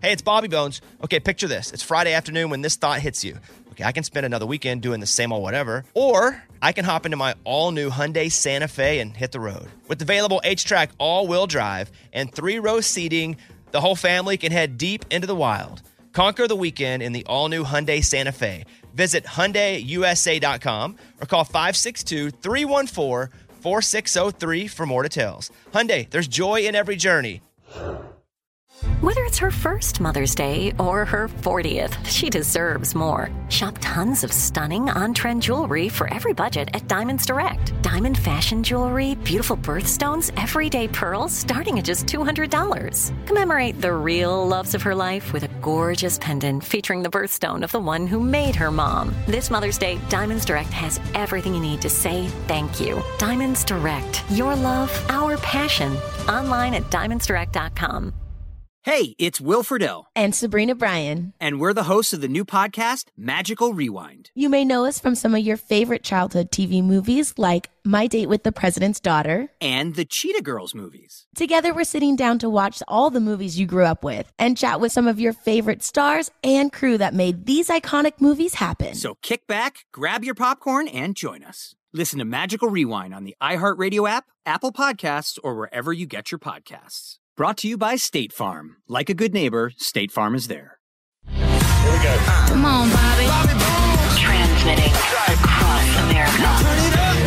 Hey, it's Bobby Bones. Okay, picture this. It's Friday afternoon when this thought hits you. Okay, I can spend another weekend doing the same old whatever, or I can hop into my all-new Hyundai Santa Fe and hit the road. With available H-Track all-wheel drive and 3-row seating, the whole family can head deep into the wild. Conquer the weekend in the all-new Hyundai Santa Fe. Visit HyundaiUSA.com or call 562-314-4603 for more details. Hyundai, there's joy in every journey. Whether it's her first Mother's Day or her 40th, she deserves more. Shop tons of stunning on-trend jewelry for every budget at Diamonds Direct. Diamond fashion jewelry, beautiful birthstones, everyday pearls starting at just $200. Commemorate the real loves of her life with a gorgeous pendant featuring the birthstone of the one who made her mom. This Mother's Day, Diamonds Direct has everything you need to say thank you. Diamonds Direct. Your love, our passion. Online at diamondsdirect.com. Hey, it's Will Friedle. And Sabrina Bryan. And we're the hosts of the new podcast, Magical Rewind. You may know us from some of your favorite childhood TV movies like My Date with the President's Daughter. And the Cheetah Girls movies. Together, we're sitting down to watch all the movies you grew up with and chat with some of your favorite stars and crew that made these iconic movies happen. So kick back, grab your popcorn, and join us. Listen to Magical Rewind on the iHeartRadio app, Apple Podcasts, or wherever you get your podcasts. Brought to you by State Farm. Like a good neighbor, State Farm is there. Here we go. Come on, Bobby. Transmitting across America. Turn it up.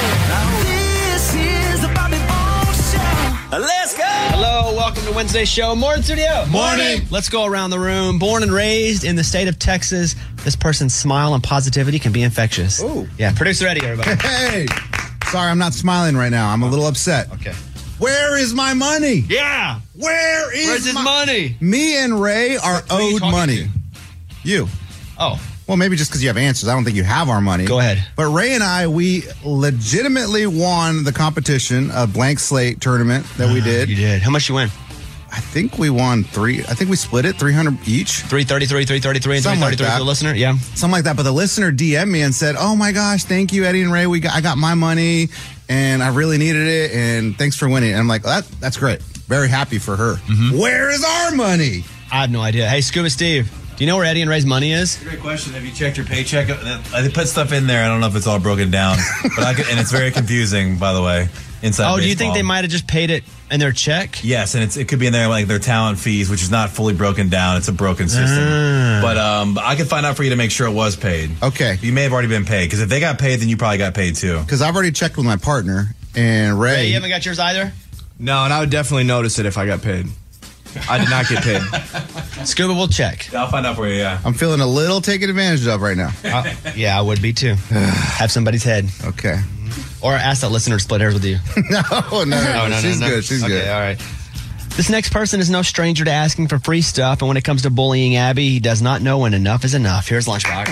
This is the Bobby Bones Show. Let's go. Hello, welcome to Wednesday's show. Morning, studio. Morning. Let's go around the room. Born and raised in the state of Texas, this person's smile and positivity can be infectious. Ooh. Yeah, producer Eddie, everybody. Hey, sorry, I'm not smiling right now. I'm a little upset. Okay. Where is my money? Yeah. Where's his money? Me and Ray are Who are you owed talking money. to? You. Oh. Well, maybe just because you have answers. I don't think you have our money. Go ahead. But Ray and I, we legitimately won the competition, a blank slate tournament that we did. You did. How much you win? I think we won I think we split it, 300 each. 333, 333, and Something like 333 for that. the listener? Yeah. Something like that. But the listener DM'd me and said, oh my gosh, thank you, Eddie and Ray. I got my money and I really needed it. And thanks for winning. And I'm like, that's great. Very happy for her. Mm-hmm. Where is our money? I have no idea. Hey, Scuba Steve, do you know where Eddie and Ray's money is? Great question. Have you checked your paycheck? They put stuff in there. I don't know if it's all broken down, but and it's very confusing, by the way. Inside baseball. Do you think they might have just paid it in their check? Yes, and it could be in there like their talent fees, which is not fully broken down. It's a broken system. But I can find out for you to make sure it was paid. Okay. You may have already been paid, because if they got paid, then you probably got paid too. Because I've already checked with my partner, and Ray. Hey, you haven't got yours either? No, and I would definitely notice it if I got paid. I did not get paid. Scuba, we'll check. I'll find out for you, yeah. I'm feeling a little taken advantage of right now. Yeah, I would be too. Have somebody's head. Okay. Or ask that listener to split hairs with you. No. She's good. She's good. All right. This next person is no stranger to asking for free stuff, and when it comes to bullying Abby, he does not know when enough is enough. Here's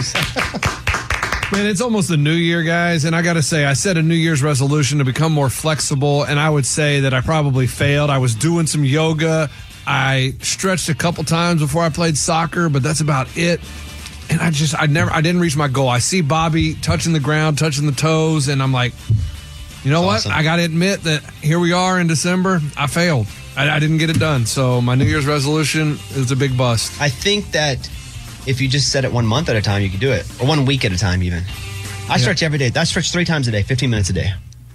Lunchbox. Man, it's almost the new year, guys, and I got to say, I set a New Year's resolution to become more flexible, and I would say that I probably failed. I was doing some yoga. I stretched a couple times before I played soccer, but that's about it. And I didn't reach my goal. I see Bobby touching the ground, touching the toes, and I'm like, you know what? I got to admit that here we are in December. I failed. I didn't get it done. So my New Year's resolution is a big bust. I think that if you just set it 1 month at a time, you could do it. Or 1 week at a time, even. I stretch every day. I stretch 3 times a day, 15 minutes a day.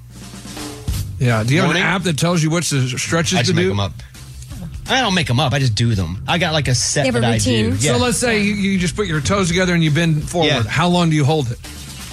Yeah. Do you have an app that tells you which stretches I just to make do? them up. I don't make them up. I just do them. I got like a set that I do. Yeah. So let's say you just put your toes together and you bend forward. Yeah. How long do you hold it?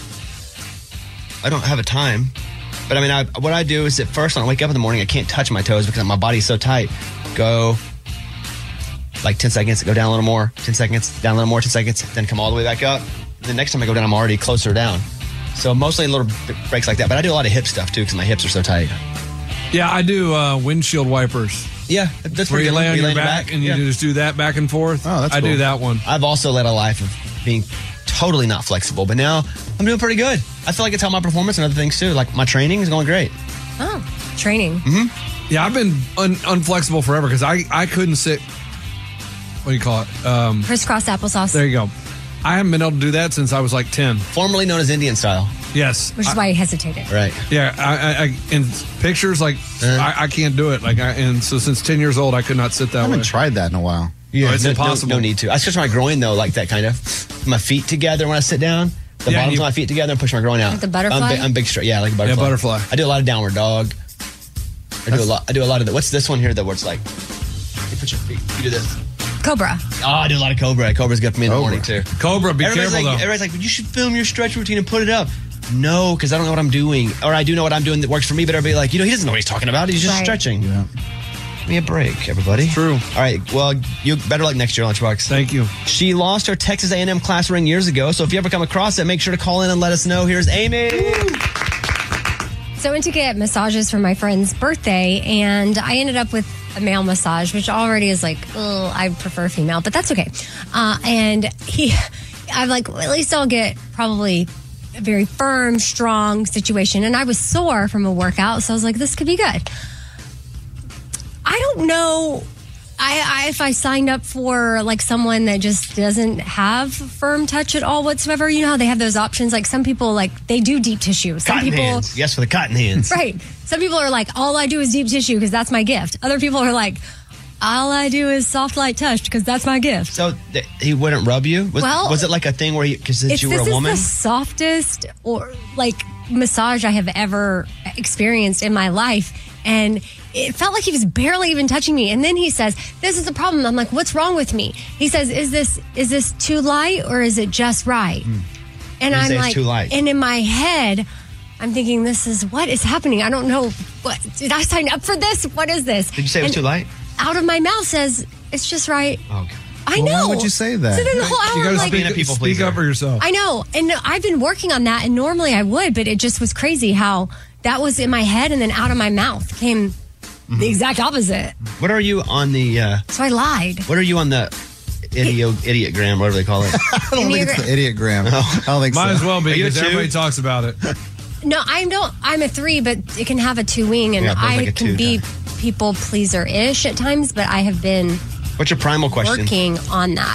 I don't have a time. But I mean, what I do is at first when I wake up in the morning, I can't touch my toes because my body's so tight. Go like 10 seconds, go down a little more, 10 seconds, down a little more, 10 seconds, then come all the way back up. And the next time I go down, I'm already closer down. So mostly little breaks like that. But I do a lot of hip stuff too because my hips are so tight. Yeah, I do windshield wipers. Yeah, that's where pretty you good. lay on You your lay back and you just do that back and forth. Oh, that's I cool. do that one. I've also led a life of being totally not flexible, but now I'm doing pretty good. I feel like it's helped my performance and other things too. Like my training is going great. Oh, training. Mm-hmm. Yeah, I've been unflexible forever because I couldn't sit. What do you call it? Crisscross applesauce. There you go. I haven't been able to do that since I was like 10. Formerly known as Indian style. Yes. Which is why I hesitated. Right. Yeah, I in pictures, like, I can't do it. And so since 10 years old, I could not sit that I way. haven't tried that in a while. Yeah, it's impossible. No need to. I stretch my groin though, like that kind of. My feet together when I sit down. The bottoms of my feet together and push my groin out. Like the butterfly? I'm big straight. Yeah, like a butterfly. Yeah, butterfly. I do a lot of downward dog. I do a lot of the. What's this one here that where it's like? You put your feet. You do this. Cobra. Oh, I do a lot of Cobra. Cobra's good for me in the morning too. Cobra, be careful though. Everybody's like, you should film your stretch routine and put it up. No, because I don't know what I'm doing, or I do know what I'm doing that works for me. But everybody like, he doesn't know what he's talking about. He's just stretching. Yeah. Give me a break, everybody. True. All right. Well, you better luck next year, Lunchbox. Thank you. She lost her Texas A&M class ring years ago, so if you ever come across it, make sure to call in and let us know. Here's Amy. So I went to get massages for my friend's birthday, and I ended up with a male massage, which already is like, I prefer female, but that's okay. And I'm like, well, at least I'll get probably a very firm, strong situation. And I was sore from a workout, so I was like, this could be good. I don't know if I signed up for like someone that just doesn't have firm touch at all whatsoever. You know how they have those options? Like some people, like they do deep tissue. Some Cotton people, hands. Yes, for the cotton hands. Right. Some people are like, all I do is deep tissue because that's my gift. Other people are like, all I do is soft light touch because that's my gift. So he wouldn't rub you? Was it like a thing where because you were a woman? This is the softest or like massage I have ever experienced in my life. And it felt like he was barely even touching me. And then he says, this is the problem. I'm like, what's wrong with me? He says, is this too light or is it just right? And I'm like, too light. And in my head, I'm thinking, what is happening? I don't know. Did I sign up for this? What is this? Did you say it was too light? Out of my mouth says, it's just right. Oh, God. I know. Why would you say that? So then the whole hour, You got to like, speak up for yourself. I know. And I've been working on that, and normally I would, but it just was crazy how that was in my head and then out of my mouth came the exact opposite. What are you on the... So I lied. What are you on the idiotgram, whatever they call it? I don't think it's the idiotgram. I don't think so. Might as well be Are you a because two? everybody talks about it. No, I'm a 3, but it can have a 2 wing, and Yeah, both I like a can 2, be people pleaser-ish at times, but I have been What's your primal question? working on that.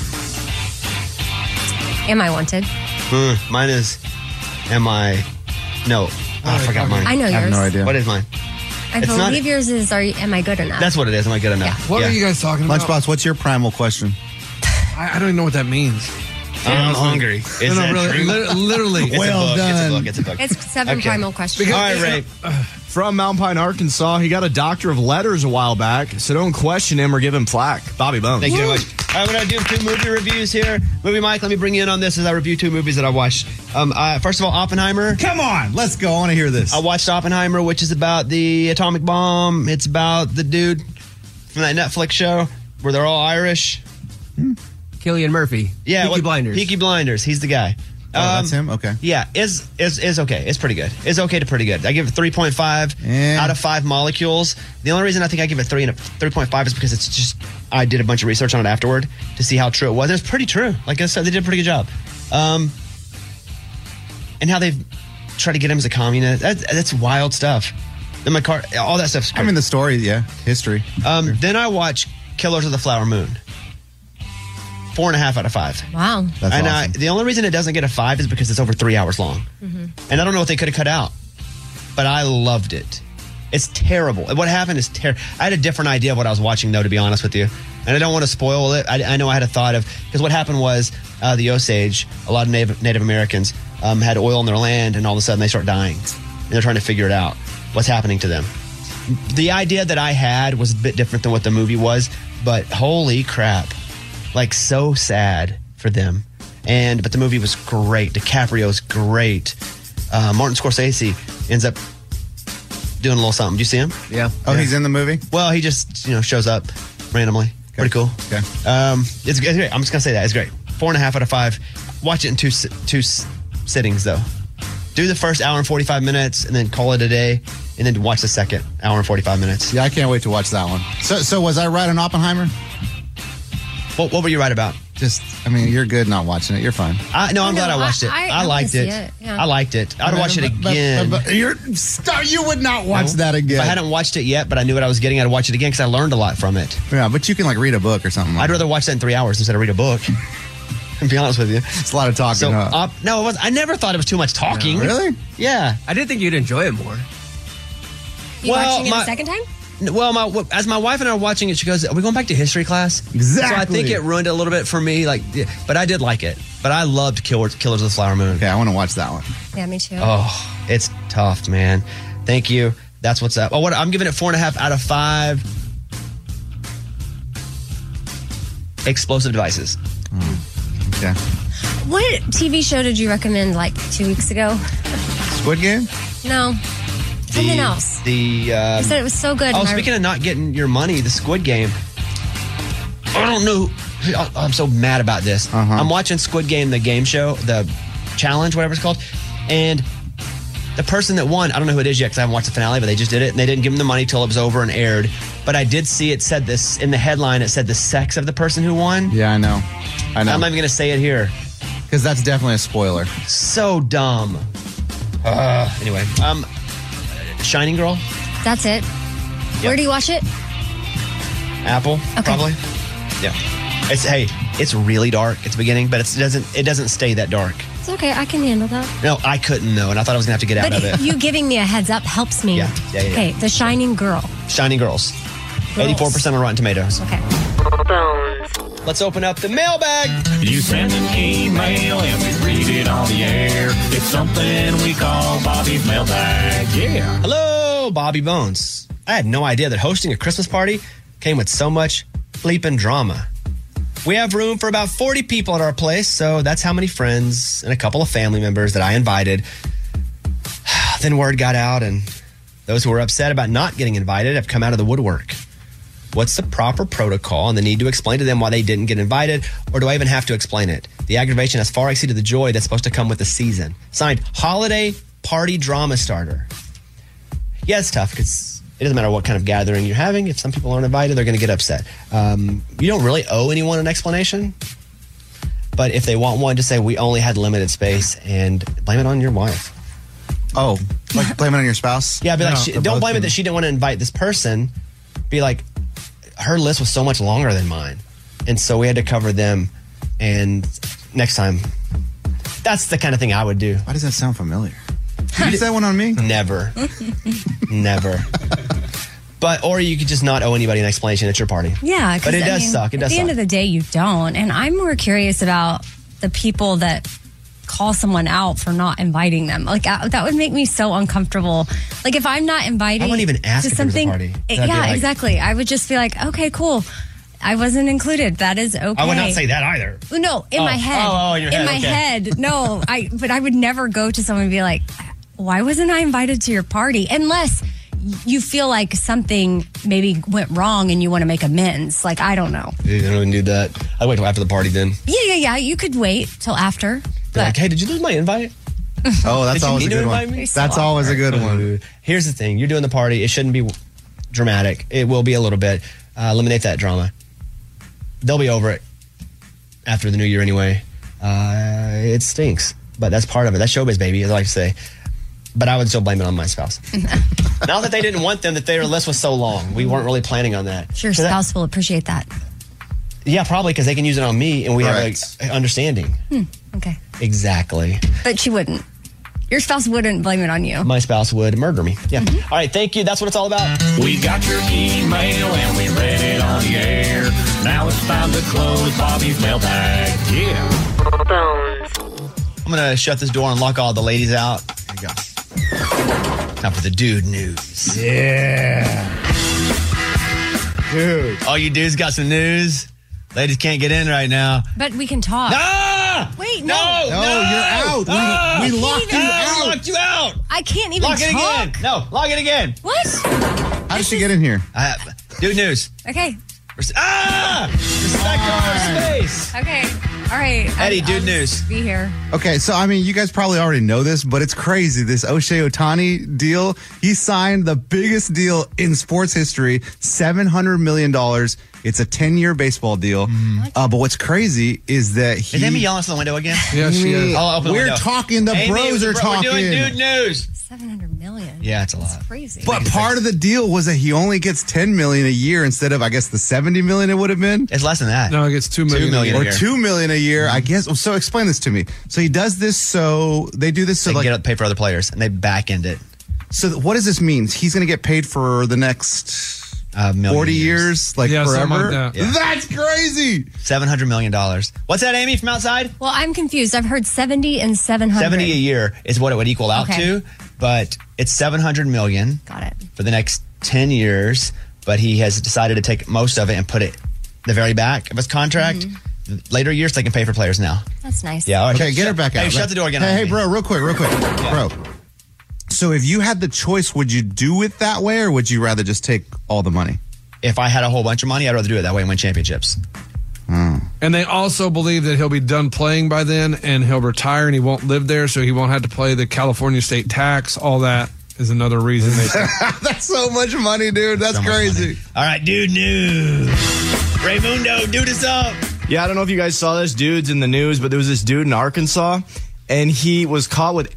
Am I wanted? Mine is, am I... No. I forgot mine. I know yours. I have no idea. What is mine? I It's not- believe yours is, am I good enough? That's what it is. Am I good enough? Yeah. What are you guys talking about? Lunchbox, what's your primal question? I don't even know what that means. I'm hungry. Is that really, true? Literally. It's Well a book. done. It's a book. It's 7 Okay. primal questions. All right, Ray. From Mountain Pine, Arkansas, he got a doctor of letters a while back, so don't question him or give him flack. Bobby Bones. Thank you very much. All right, I'm going to do 2 movie reviews here. Movie Mike, let me bring you in on this as I review 2 movies that I watched. First of all, Oppenheimer. Come on, let's go. I want to hear this. I watched Oppenheimer, which is about the atomic bomb. It's about the dude from that Netflix show where they're all Irish. Cillian Murphy. Yeah, Peaky Blinders. Peaky Blinders. He's the guy. Oh, that's him? Okay. Yeah, is okay. It's pretty good. It's okay to pretty good. I give it 3.5 out of 5 molecules. The only reason I think I give it 3.5 is because it's just I did a bunch of research on it afterward to see how true it was. And it's pretty true. Like I said, they did a pretty good job. And how they've tried to get him as a communist. That's wild stuff. Then all that stuff's great. I mean, the story, yeah, history. Then I watch Killers of the Flower Moon. 4.5 out of 5. Wow. That's and awesome. the only reason it doesn't get a 5 is because it's over 3 hours long. And I don't know what they could have cut out, but I loved it. It's terrible. What happened is terrible. I had a different idea of what I was watching, though, to be honest with you. And I don't want to spoil it. I know I had a thought of, because what happened was the Osage, a lot of Native Americans had oil in their land, and all of a sudden they start dying. And they're trying to figure it out, what's happening to them. The idea that I had was a bit different than what the movie was, but holy crap. Like, so sad for them. But the movie was great. DiCaprio's great. Martin Scorsese ends up doing a little something. Do you see him? Yeah. Oh, he's in the movie? Well, he just, shows up randomly. Pretty cool. Okay. It's great. I'm just going to say that. It's great. 4.5 out of 5. Watch it in two sittings, though. Do the first hour and 45 minutes and then call it a day, and then watch the second hour and 45 minutes. Yeah, I can't wait to watch that one. So was I right on Oppenheimer? What were you right about? You're good not watching it. You're fine. I'm glad I watched it. I liked it. Yeah. I liked it. I'd watch it again. You would not watch that again. If I hadn't watched it yet, but I knew what I was getting, I'd watch it again because I learned a lot from it. Yeah, but you can read a book or something. I'd rather watch that in 3 hours instead of read a book. To be honest with you. It's a lot of talking. So, no, it was. I never thought it was too much talking. No, really? Yeah. I did think you'd enjoy it more. You watching it a second time? Well, as my wife and I are watching it, she goes, "Are we going back to history class?" Exactly. So I think it ruined it a little bit for me. Like, yeah, but I did like it. But I loved Killers of the Flower Moon. Okay, I want to watch that one. Yeah, me too. Oh, it's tough, man. Thank you. That's what's up. Oh, what I'm giving it 4.5 out of 5. Explosive devices. Okay. What TV show did you recommend like 2 weeks ago? Squid Game? No. Something else. You said it was so good. Oh, speaking of not getting your money, the Squid Game. I don't know. I'm so mad about this. I'm watching Squid Game, the game show, the challenge, whatever it's called. And the person that won, I don't know who it is yet because I haven't watched the finale, but they just did it. And they didn't give him the money till it was over and aired. But I did see it said this in the headline. It said the sex of the person who won. Yeah, I know. I'm not even going to say it here. Because that's definitely a spoiler. So dumb. Anyway, Shining Girl. That's it. Yep. Where do you watch it? Apple, probably. Yeah. It's really dark at the beginning, but it doesn't stay that dark. It's okay. I can handle that. No, I couldn't though, and I thought I was gonna have to get out of it. But you giving me a heads up helps me. Yeah. Okay, The Shining Girl. Shining Girls. 84% on Rotten Tomatoes. Okay. Let's open up the mailbag. You send an email and we read it on the air. It's something we call Bobby's mailbag. Yeah. Hello, Bobby Bones. I had no idea that hosting a Christmas party came with so much bleeping drama. We have room for about 40 people at our place, so that's how many friends and a couple of family members that I invited. Then word got out, and those who were upset about not getting invited have come out of the woodwork. What's the proper protocol and the need to explain to them why they didn't get invited, or do I even have to explain it? The aggravation has far exceeded the joy that's supposed to come with the season. Signed, Holiday Party Drama Starter. Yeah, it's tough because it doesn't matter what kind of gathering you're having. If some people aren't invited, they're going to get upset. You don't really owe anyone an explanation, but if they want one, just say we only had limited space and blame it on your wife. Oh, like blame it on your spouse? Yeah, be like, don't blame it that she didn't want to invite this person. Be like, her list was so much longer than mine, and so we had to cover them. And next time, that's the kind of thing I would do. Why does that sound familiar? Did you say one on me? Never. Never. Or you could just not owe anybody an explanation at your party. Yeah. But it does suck. It does At the end suck. of the day, you don't. And I'm more curious about the people that call someone out for not inviting them. Like, that would make me so uncomfortable. Like, if I'm not invited I wouldn't even ask to if there was a something. party. I'd be like- Exactly. I would just be like, okay, cool. I wasn't included. That is okay. I would not say that either. No, in my head. Oh, in your head. In my okay. head. No, but I would never go to someone and be like, why wasn't I invited to your party? Unless you feel like something maybe went wrong and you want to make amends. Like, I don't know. You don't even do that. I'd wait till after the party then. Yeah. You could wait till after. Be But like, hey, did you lose my invite? Oh, that's Did you always a need to good invite one. me? That's always a good one. Here's the thing. You're doing the party. It shouldn't be dramatic. It will be a little bit. Eliminate that drama. They'll be over it after the new year anyway. It stinks, but that's part of it. That's showbiz, baby, as I like to say. But I would still blame it on my spouse. Not that they didn't want them, that their list was so long. We weren't really planning on that. Sure, So that- spouse will appreciate that. Yeah, probably because they can use it on me and we have like understanding. Okay. Exactly. But she wouldn't. Your spouse wouldn't blame it on you. My spouse would murder me. Yeah. All right, thank you. That's what it's all about. We got your email and we read it on the air. Now it's time to close Bobby's mailbag. Yeah. I'm going to shut this door and lock all the ladies out. There you go. Time for the dude news. Yeah. Dude. All you dudes got some news? Ladies can't get in right now. But we can talk. Ah! Wait, No, No, you're out. We locked you out. Locked you out. I can't even Lock it talk. again. No, lock it again. What? How did she get in here? Dude news. Okay. Respect our space. Okay. All right. Eddie, dude I'll news. just be here. Okay, so I mean, you guys probably already know this, but it's crazy. This O'Shea Ohtani deal, he signed the biggest deal in sports history, $700 million. It's a 10-year baseball deal. But what's crazy is that he... Is Amy yelling us in the window again? Yeah, she is. I'll open the We're window. talking, the Amy, bros are talking. We're doing dude news. 700 million. Yeah, it's a lot. That's crazy. But part of the deal was that he only gets $10 million a year instead of, I guess, the $70 million it would have been. It's less than that. No, it gets $2 million. $2 million. Or a year. $2 million a year, I guess. So explain this to me. So he does this so they do this so They like can get up, pay for other players, and they back end it. so what does this mean? He's going to get paid for the next million 40 years, like Yeah, something forever. like that. Yeah. That's crazy. $700 million. What's that, Amy, from outside? Well, I'm confused. I've heard 70 and 700. 70 a year is what it would equal out Okay. to, but it's $700 million Got it. for the next 10 years. But he has decided to take most of it and put it the very back of his contract. Later years, they can pay for players now. That's nice. Yeah. All right, Okay, get her back out. Hey, shut the door again. Hey, Amy. bro, real quick. Bro. So if you had the choice, would you do it that way or would you rather just take all the money? If I had a whole bunch of money, I'd rather do it that way and win championships. And they also believe that he'll be done playing by then and he'll retire and he won't live there, so he won't have to pay the California state tax. All that is another reason they say. That's so much money, dude. That's So much crazy. money. All right, dude news. Raymundo, dude us up. Yeah, I don't know if you guys saw this. Dude's in the news, but there was this dude in Arkansas, and he was caught with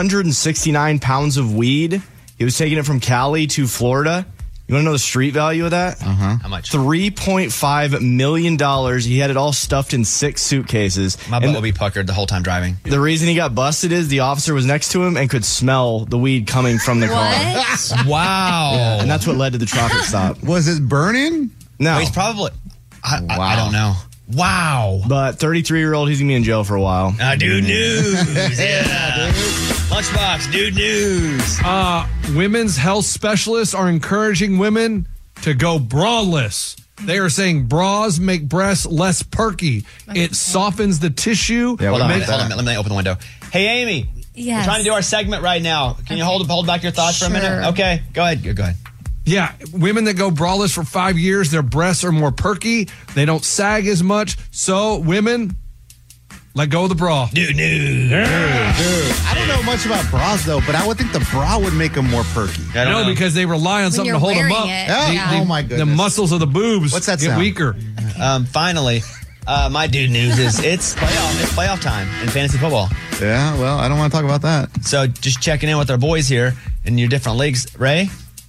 869 pounds of weed. He was taking it from Cali to Florida. You want to know the street value of that? How much? $3.5 million. He had it all stuffed in 6 suitcases. My butt will be puckered the whole time driving. The reason he got busted is the officer was next to him and could smell the weed coming from the car. What? Wow. Yeah, and that's what led to the traffic stop. Was it burning? No. He's probably. I Wow. don't know. Wow. But 33-year-old, he's going to be in jail for a while. Dude news. Yeah. Lunchbox, dude news. Women's health specialists are encouraging women to go braless. They are saying bras make breasts less perky. It softens the tissue. Yeah, Hold on, makes- hold on. Let me open the window. Hey, Amy. Yes. We're trying to do our segment right now. Can you hold back your thoughts for a minute? Sure. Okay, go ahead. Go ahead. Yeah, women that go braless for 5 years, their breasts are more perky. They don't sag as much. So, women, let go of the bra. Dude news. Dude, I don't know much about bras, though, but I would think the bra would make them more perky. I don't No, know. because they rely on something you're to hold them wearing up. it, yeah. Oh, my goodness. The muscles of the boobs What's that get sound? weaker. Finally, my dude news is it's playoff time in fantasy football. Yeah, well, I don't want to talk about that. So just checking in with our boys here in your different leagues. Ray?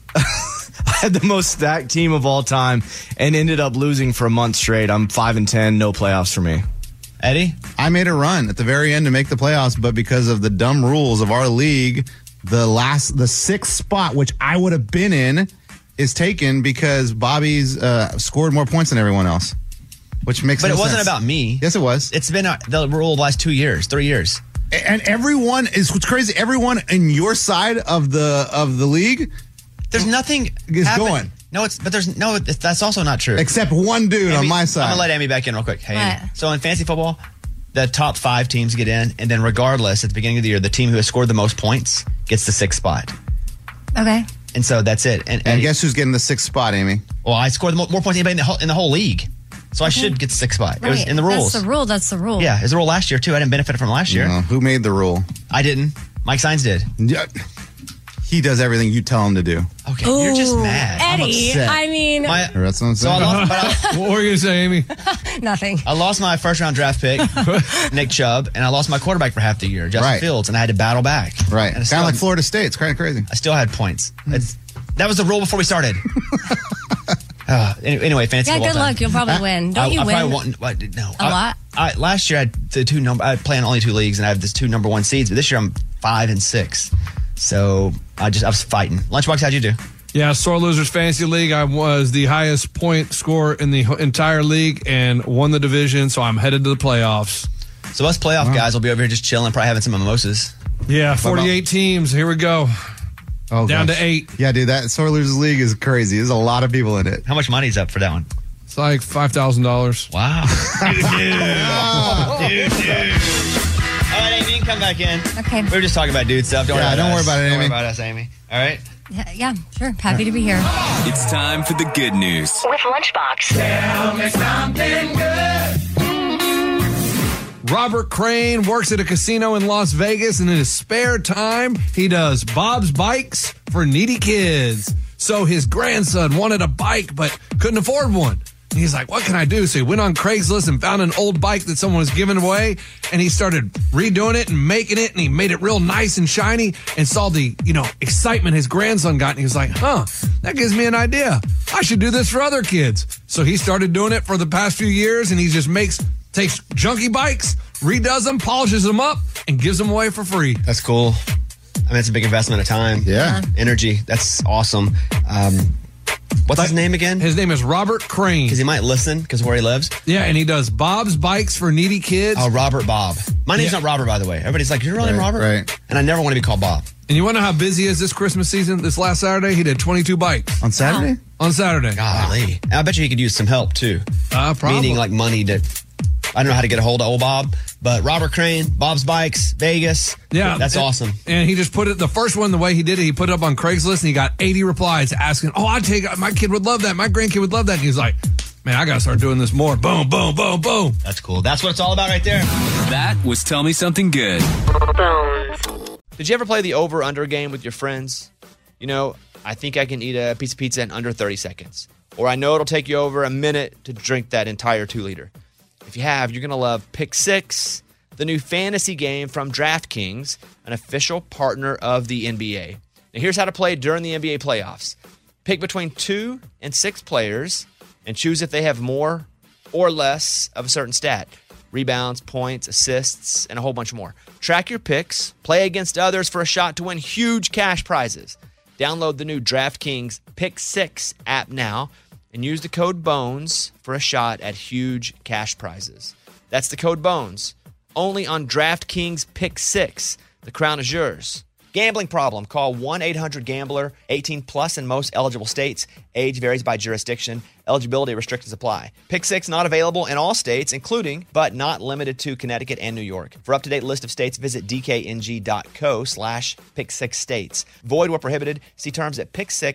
I had the most stacked team of all time and ended up losing for a month straight. I'm 5-10, no playoffs for me. Eddie? I made a run at the very end to make the playoffs, but because of the dumb rules of our league, the sixth spot, which I would have been in, is taken because Bobby's scored more points than everyone else, which makes But no it wasn't sense. about me. Yes, it was. It's been the rule of the last 2 years, 3 years. And everyone is what's crazy. Everyone in your side of the league There's nothing is happened. going. No, that's also not true. except one dude on Amy, my side. I'm gonna let Amy back in real quick. Hey, Amy. What? So in fantasy football, the top 5 teams get in, and then regardless, at the beginning of the year, the team who has scored the most points gets the 6th spot. Okay. And so that's it. And guess who's getting the 6th spot, Amy? Well, I scored more points than anybody in the whole league, so I should get the 6th spot. It was Right. in the rules. That's the rule. That's the rule. Yeah, it was the rule last year too. I didn't benefit from last year. Who made the rule? I didn't. Mike Sines did. Yeah. He does everything you tell him to do. Okay, you're just mad. Eddie, upset. I mean, That's what I'm So I saying. lost, What were you going to say, Amy? nothing. I lost my first round draft pick, Nick Chubb, and I lost my quarterback for half the year, Justin Right. Fields, and I had to battle back. Right. And I Kind still of like had- Florida State. It's kind of crazy. I still had points. That was the rule before we started. Anyway, fantasy Yeah, football good time. luck. You'll probably win. Don't you I win? probably won't. No, A lot? Last year I had the I play in only 2 leagues, and I have the 2 number 1 seeds. But this year I'm 5 and 6. So I was fighting. Lunchbox, how'd you do? Yeah, Sore Losers Fantasy League. I was the highest point scorer in the entire league and won the division, so I'm headed to the playoffs. So us playoff guys will be over here just chilling, probably having some mimosas. Yeah, 48 teams. Here we go. Oh, Down gosh. to 8. Yeah, dude, that Sore Losers League is crazy. There's a lot of people in it. How much money's up for that one? It's like $5,000. Wow. Dude. All right, Amy, you can come back in. Okay. We were just talking about dude stuff. Don't worry don't worry about it, Don't Amy. worry about us, Amy. All right? Yeah, sure. Happy to be here. It's time for the good news. With Lunchbox. Tell me something good. Robert Crane works at a casino in Las Vegas, and in his spare time, he does Bob's Bikes for needy kids. So his grandson wanted a bike, but couldn't afford one. And he's like, what can I do? So he went on Craigslist and found an old bike that someone was giving away, and he started redoing it and making it, and he made it real nice and shiny, and saw the, excitement his grandson got, and he was like, that gives me an idea. I should do this for other kids. So he started doing it for the past few years, and he just takes junky bikes, redoes them, polishes them up, and gives them away for free. That's cool. I mean, it's a big investment of time. Yeah. Energy. That's awesome. What's his name again? His name is Robert Crane. Because he might listen because where he lives. Yeah, and he does Bob's Bikes for Needy Kids. Oh, Robert Bob. My name's not Robert, by the way. Everybody's like, you're really Robert? Right. And I never want to be called Bob. And you want to know how busy he is this Christmas season? This last Saturday, he did 22 bikes. On Saturday? On Saturday. Golly. And I bet you he could use some help, too. Probably. Meaning like money to... I don't know how to get a hold of old Bob, but Robert Crane, Bob's Bikes, Vegas. Yeah. That's awesome. And he just put it, the first one, the way he did it, he put it up on Craigslist and he got 80 replies asking, I'd take, my kid would love that. My grandkid would love that. And he was like, man, I got to start doing this more. Boom, boom, boom, boom. That's cool. That's what it's all about right there. That was Tell Me Something Good. Did you ever play the over-under game with your friends? You know, I think I can eat a piece of pizza in under 30 seconds. Or I know it'll take you over a minute to drink that entire 2-liter. If you have, you're going to love Pick Six, the new fantasy game from DraftKings, an official partner of the NBA. Now, here's how to play during the NBA playoffs. Pick between 2 and 6 players and choose if they have more or less of a certain stat. Rebounds, points, assists, and a whole bunch more. Track your picks, play against others for a shot to win huge cash prizes. Download the new DraftKings Pick 6 app now and use the code BONES for a shot at huge cash prizes. That's the code BONES. Only on DraftKings Pick 6. The crown is yours. Gambling problem? Call 1-800-GAMBLER. 18 plus in most eligible states. Age varies by jurisdiction. Eligibility restrictions apply. Pick 6 not available in all states, including but not limited to Connecticut and New York. For up-to-date list of states, visit dkng.co/pick6states. Void where prohibited. See terms at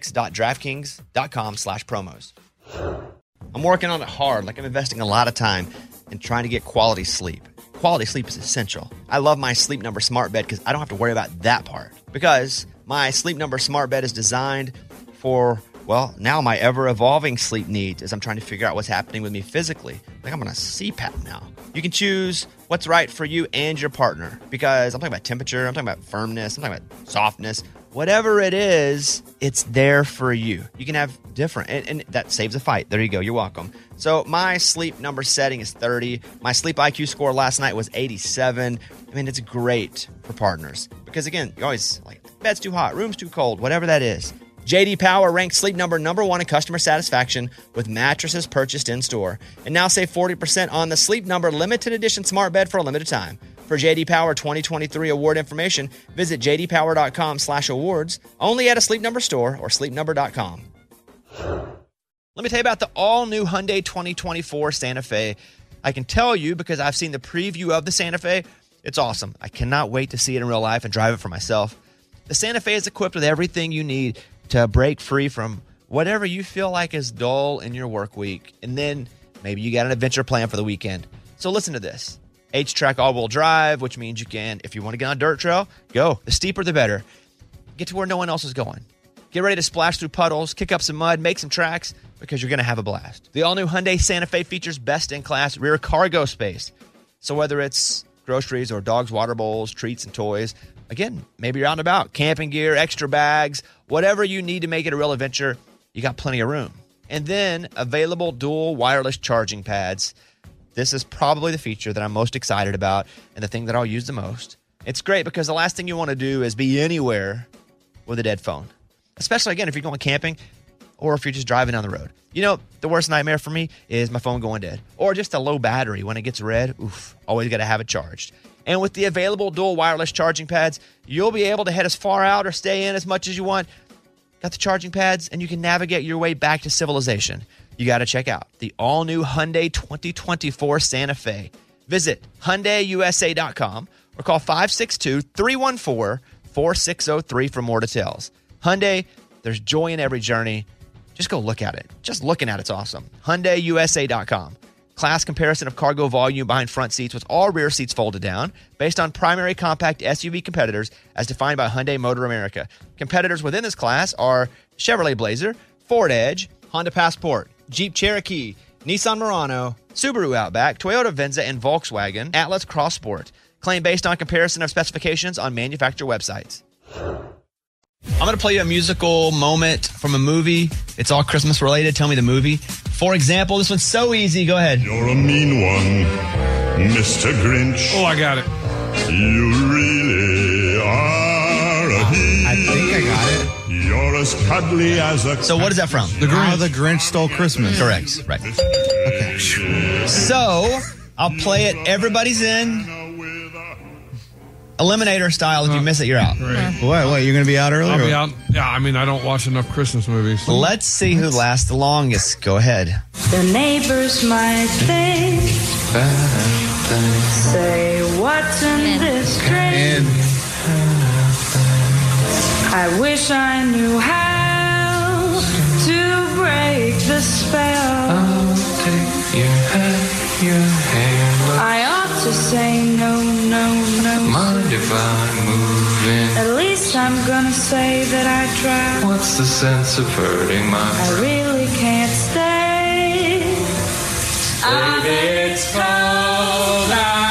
pick6.draftkings.com/promos. I'm working on it hard. Like I'm investing a lot of time in trying to get quality sleep. Quality sleep is essential. I love my Sleep Number smart bed because I don't have to worry about that part. Because my Sleep Number smart bed is designed for, well, now my ever-evolving sleep needs as I'm trying to figure out what's happening with me physically. Like I'm on a CPAP now. You can choose what's right for you and your partner because I'm talking about temperature, I'm talking about firmness, I'm talking about softness. Whatever it is, it's there for you. You can have different, and that saves a fight. There you go. You're welcome. So my Sleep Number setting is 30. My Sleep IQ score last night was 87. I mean, it's great for partners because, again, you're always like, bed's too hot, room's too cold, whatever that is. J.D. Power ranked Sleep Number #1 in customer satisfaction with mattresses purchased in-store. And now save 40% on the Sleep Number limited edition smart bed for a limited time. For J.D. Power 2023 award information, visit jdpower.com/awards, only at a Sleep Number store or sleepnumber.com. Let me tell you about the all-new Hyundai 2024 Santa Fe. I can tell you because I've seen the preview of the Santa Fe. It's awesome. I cannot wait to see it in real life and drive it for myself. The Santa Fe is equipped with everything you need to break free from whatever you feel like is dull in your work week. And then maybe you got an adventure plan for the weekend. So listen to this. H-Track all-wheel drive, which means you can, if you want to get on a dirt trail, go. The steeper, the better. Get to where no one else is going. Get ready to splash through puddles, kick up some mud, make some tracks, because you're going to have a blast. The all-new Hyundai Santa Fe features best-in-class rear cargo space. So whether it's groceries or dogs' water bowls, treats, and toys, again, maybe you're out and about, camping gear, extra bags, whatever you need to make it a real adventure, you got plenty of room. And then available dual wireless charging pads. This is probably the feature that I'm most excited about and the thing that I'll use the most. It's great because the last thing you want to do is be anywhere with a dead phone. Especially, again, if you're going camping or if you're just driving down the road. You know, the worst nightmare for me is my phone going dead. Or just a low battery when it gets red. Oof, always got to have it charged. And with the available dual wireless charging pads, you'll be able to head as far out or stay in as much as you want. Got the charging pads, and you can navigate your way back to civilization. You got to check out the all-new Hyundai 2024 Santa Fe. Visit HyundaiUSA.com or call 562-314-4603 for more details. Hyundai, there's joy in every journey. Just go look at it. Just looking at it's awesome. HyundaiUSA.com. Class comparison of cargo volume behind front seats with all rear seats folded down based on primary compact SUV competitors as defined by Hyundai Motor America. Competitors within this class are Chevrolet Blazer, Ford Edge, Honda Passport, Jeep Cherokee, Nissan Murano, Subaru Outback, Toyota Venza, and Volkswagen Atlas Cross Sport. Claim based on comparison of specifications on manufacturer websites. I'm going to play you a musical moment from a movie. It's all Christmas related. Tell me the movie. For example, this one's so easy. Go ahead. You're a mean one, Mr. Grinch. Oh, I got it. You really are a he. I think I got it. You're a as cuddly as a... So what is that from? How the Grinch Stole Christmas. Correct. Right. Okay. So I'll play it. Everybody's in. Eliminator style. If you miss it, you're out. What? You're going to be out early? I'll be out. Yeah, I mean, I don't watch enough Christmas movies. So. Let's see who lasts the longest. Go ahead. The neighbors might think, say, what's in this drink? I wish I knew how to break the spell. I'll take your hand. I ought to say no, no, no. Mind if I'm moving? At least I'm gonna say that I tried. What's the sense of hurting my I really can't stay. Baby, it's cold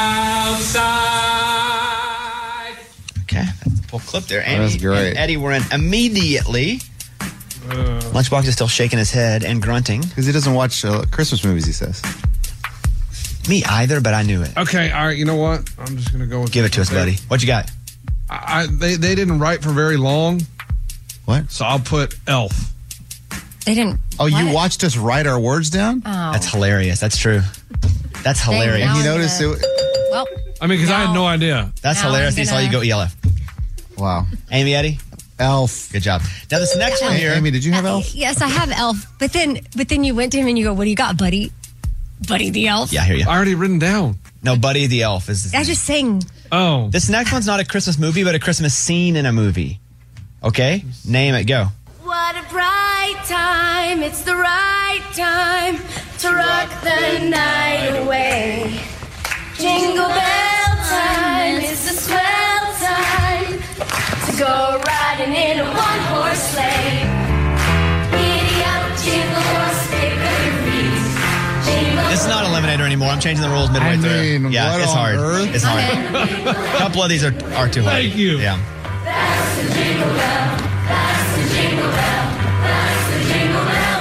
outside. Okay, that's the full clip there. Amy That's great. and Eddie were in immediately. Lunchbox is still shaking his head and grunting. Because he doesn't watch Christmas movies, he says. Me either, but I knew it. Okay, all right, you know what? I'm just going to go with Give it to us, buddy. What you got? They didn't write for very long. What? So I'll put Elf. They didn't. Oh, you watched us write our words down? Oh. That's hilarious. That's true. That's hilarious. Now You I'm noticed gonna- it? Well, I mean, because I had no idea. That's Now hilarious. I'm These all you gonna- go ELF. Wow. Amy, Eddie? Elf. Good job. Now this next one here. Amy, did you have Elf? yes, I have Elf. But then you went to him and you go, "What do you got, buddy? Buddy the Elf?" Yeah, I hear you. I already written down. No, Buddy the Elf is. I just sang. Oh. This next one's not a Christmas movie, but a Christmas scene in a movie. Okay? Name it. Go. What a bright time, it's the right time to rock the night away. Jingle bell time, it's the swell time to go riding in a one-horse sleigh. Giddy up, jingle horse, pick up your feet. Jingle. It's not Eliminator anymore. I'm changing the rules midway through. Yeah, what it's on hard. earth? It's hard. A couple of these are too hard. Thank you. Yeah. That's the jingle bell, that's the jingle bell, that's the jingle bell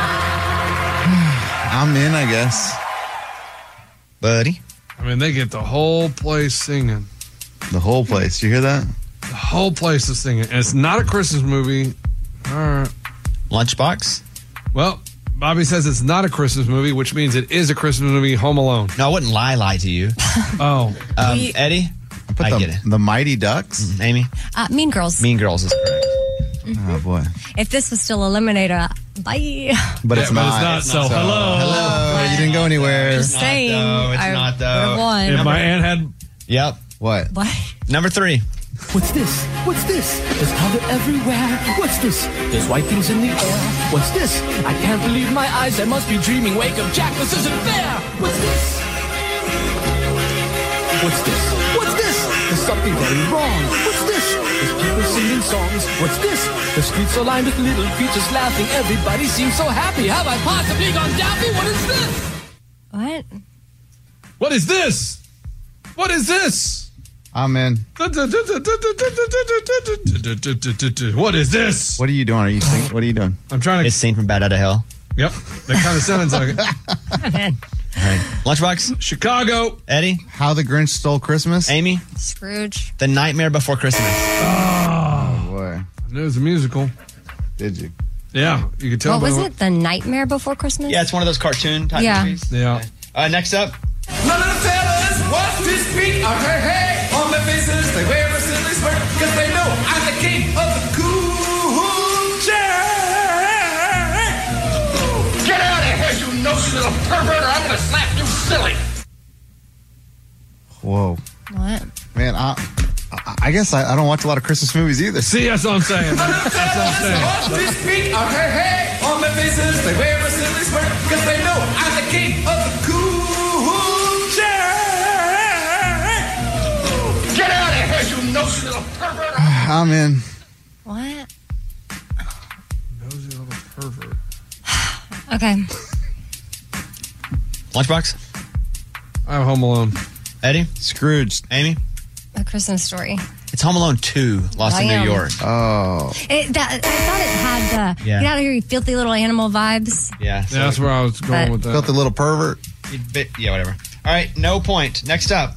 rock. I'm in, I guess. Buddy. I mean, they get the whole place singing. The whole place. You hear that? The whole place is singing. And it's not a Christmas movie. All right. Lunchbox? Well, Bobby says it's not a Christmas movie, which means it is a Christmas movie, Home Alone. No, I wouldn't lie to you. Oh. Eddie? I get it. The Mighty Ducks. Amy? Mean Girls. Mean Girls is correct. Oh, boy. If this was still Eliminator, bye. But it's not. So hello. Hello. You didn't go anywhere. Just saying. It's I not, though. would've won. If my aunt had... Yep. What? What? Number 3. What's this? What's this? There's powder everywhere. What's this? There's white things in the air. What's this? I can't believe my eyes. I must be dreaming. Wake up, Jack. This isn't fair. What's this? What's this? What's this? There's something very wrong. What's this? There's people singing songs. What's this? The streets are lined with little creatures laughing. Everybody seems so happy. Have I possibly gone daffy? What is this? What? What is this? What is this? I'm in. What is this? What are you doing? Are you singing? What are you doing? I'm trying to... It's Scene from Bad Out of Hell. Yep. That kind of sounds like it. Man. All right. Lunchbox? Chicago. Eddie? How the Grinch Stole Christmas? Amy? Scrooge. The Nightmare Before Christmas. Oh, boy. I knew it was a musical. Did you? Yeah. You could tell. What was it? The Nightmare Before Christmas? Yeah, it's one of those cartoon type Yeah. movies. Yeah. Next up. None of the fellas want to speak. Hey, hey, on their faces they wear a silly smirk because they know I'm the king of the cool jack. Get out of here, you nosy little pervert, or I'm going to slap you silly. Whoa. What? Man, I guess I don't watch a lot of Christmas movies either. See, that's what I'm saying. None of the fellas want to speak. Hey, hey, on their faces they wear a silly smirk because they know I'm the king of the cool jack. Get out of here, you nosy little pervert. I'm in. What? Nosy little pervert. Okay. Lunchbox? I have Home Alone. Eddie? Scrooge. Amy? A Christmas Story. It's Home Alone 2, Lost in New York. Oh. I thought it had the Yeah. get out of here, you filthy little animal vibes. Yeah. Yeah, that's where I was going with that. Felt the little pervert. Yeah, whatever. All right, no point. Next up.